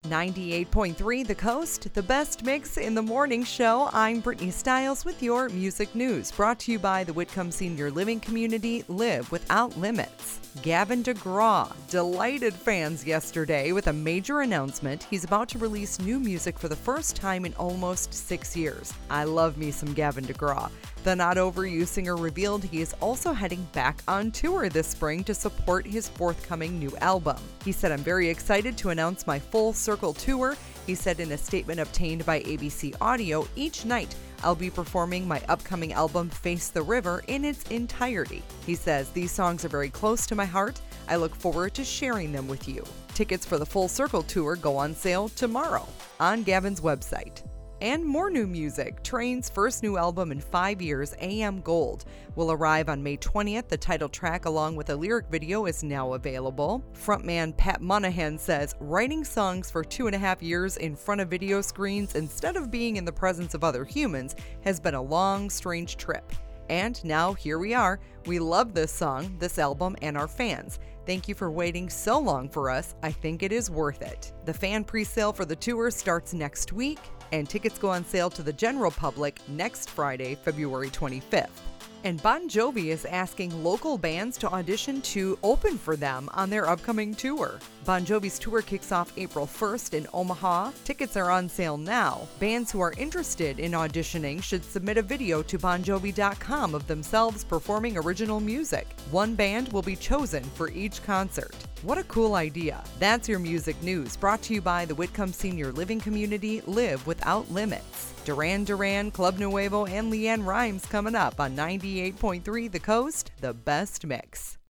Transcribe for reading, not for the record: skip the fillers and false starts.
98.3 The Coast, the best mix in the morning show. I'm Brittany Stiles with your music news, brought to you by the Whitcomb Senior Living Community. Live without limits. Gavin DeGraw delighted fans yesterday with a major announcement. He's about to release new music for the first time in almost 6 years. I love me some Gavin DeGraw. The Not Over You singer revealed he is also heading back on tour this spring to support his forthcoming new album. He said, "I'm very excited to announce my Full Circle tour." He said in a statement obtained by ABC Audio, "Each night I'll be performing my upcoming album Face the River in its entirety." He says, "These songs are very close to my heart. I look forward to sharing them with you." Tickets for the Full Circle tour go on sale tomorrow on Gavin's website. And more new music. Train's first new album in 5 years, AM Gold, will arrive on May 20th. The title track, along with a lyric video, is now available. Frontman Pat Monahan says, "Writing songs for 2.5 years in front of video screens instead of being in the presence of other humans has been a long, strange trip. And now here we are. We love this song, this album, and our fans. Thank you for waiting so long for us. I think it is worth it." The fan pre-sale for the tour starts next week, and tickets go on sale to the general public next Friday, February 25th. And Bon Jovi is asking local bands to audition to open for them on their upcoming tour. Bon Jovi's tour kicks off April 1st in Omaha. Tickets are on sale now. Bands who are interested in auditioning should submit a video to bonjovi.com of themselves performing original music. One band will be chosen for each concert. What a cool idea. That's your music news, brought to you by the Whitcomb Senior Living Community. Live without limits. Duran Duran, Club Nuevo, and Leanne Rimes coming up on 98.3 The Coast, the best mix.